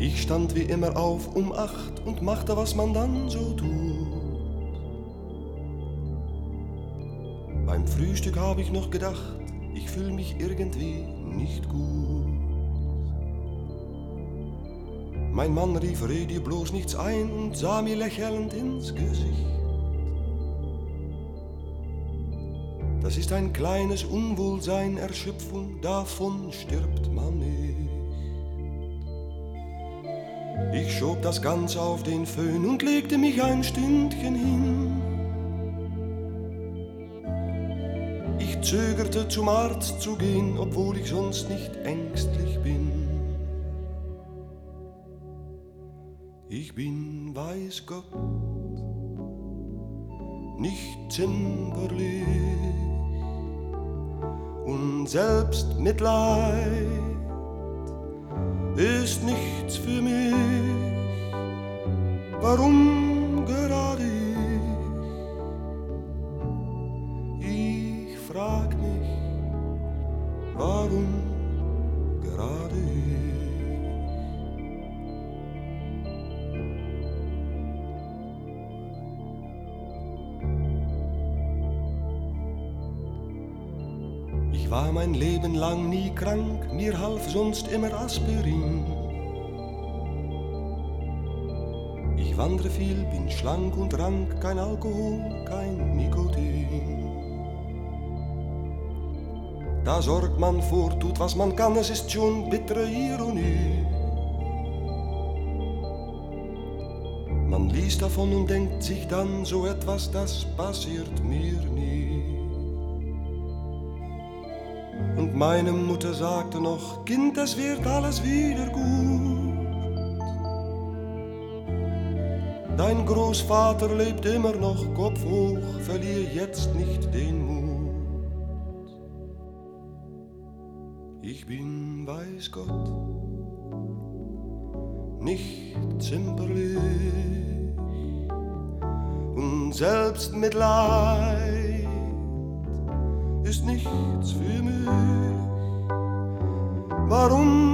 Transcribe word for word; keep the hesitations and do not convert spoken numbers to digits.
Ich stand wie immer auf um acht und machte, was man dann so tut. Beim Frühstück habe ich noch gedacht, ich fühl mich irgendwie nicht gut. Mein Mann rief, red dir bloß nichts ein und sah mir lächelnd ins Gesicht. Das ist ein kleines Unwohlsein, Erschöpfung, davon stirbt man nicht. Ich schob das Ganze auf den Föhn und legte mich ein Stündchen hin. Ich zögerte zum Arzt zu gehen, obwohl ich sonst nicht ängstlich bin. Ich bin, weiß Gott, nicht zimperlich und Selbstmitleid ist nichts für mich. Warum gerade ich? Ich frag mich, warum gerade ich? Ich war mein Leben lang nie krank, mir half sonst immer Aspirin. Ich wandre viel, bin schlank und rank, kein Alkohol, kein Nikotin. Da sorgt man vor, tut was man kann, es ist schon bittere Ironie. Man liest davon und denkt sich dann, so etwas, das passiert mir nie. Und meine Mutter sagte noch, Kind, es wird alles wieder gut. Dein Großvater lebt immer noch, Kopf hoch, verlier jetzt nicht den Mut. Ich bin, weiß Gott, nicht zimperlich und Selbstmitleid ist nichts für mich. Warum